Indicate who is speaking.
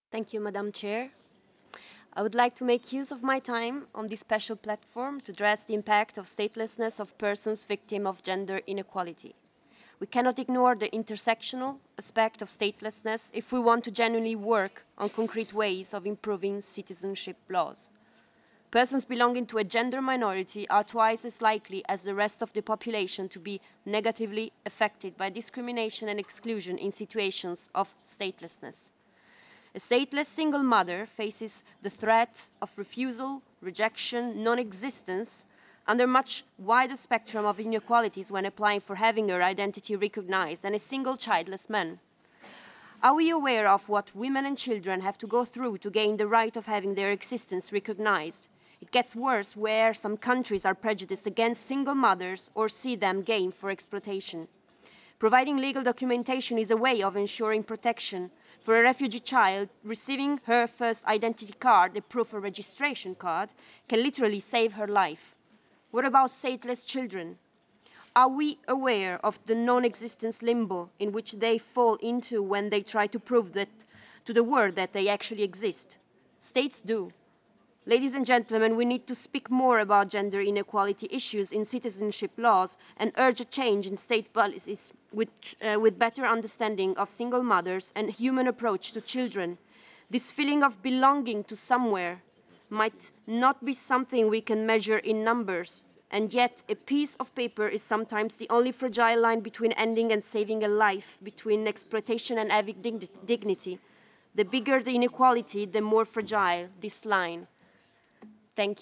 Speaker 1: Thank you, Madam Chair. I would like to make use of my time on this special platform to address the impact of statelessness of persons victim of gender inequality. We cannot ignore the intersectional aspect of statelessness if we want to genuinely work on concrete ways of improving citizenship laws. Persons belonging to a gender minority are twice as likely as the rest of the population to be negatively affected by discrimination and exclusion in situations of statelessness. A stateless single mother faces the threat of refusal, rejection, non-existence under much wider spectrum of inequalities when applying for having her identity recognized than a single childless man. Are we aware of what women and children have to go through to gain the right of having their existence recognized? It gets worse where some countries are prejudiced against single mothers or see them game for exploitation. Providing legal documentation is a way of ensuring protection. For a refugee child, receiving her first identity card, a proof of registration card, can literally save her life. What about stateless children? Are we aware of the non-existence limbo in which they fall into when they try to prove that to the world that they actually exist? States do. Ladies and gentlemen, we need to speak more about gender inequality issues in citizenship laws and urge a change in state policies with better understanding of single mothers and human approach to children. This feeling of belonging to somewhere might not be something we can measure in numbers, and yet a piece of paper is sometimes the only fragile line between ending and saving a life, between exploitation and having dignity. The bigger the inequality, the more fragile this line. Thank you.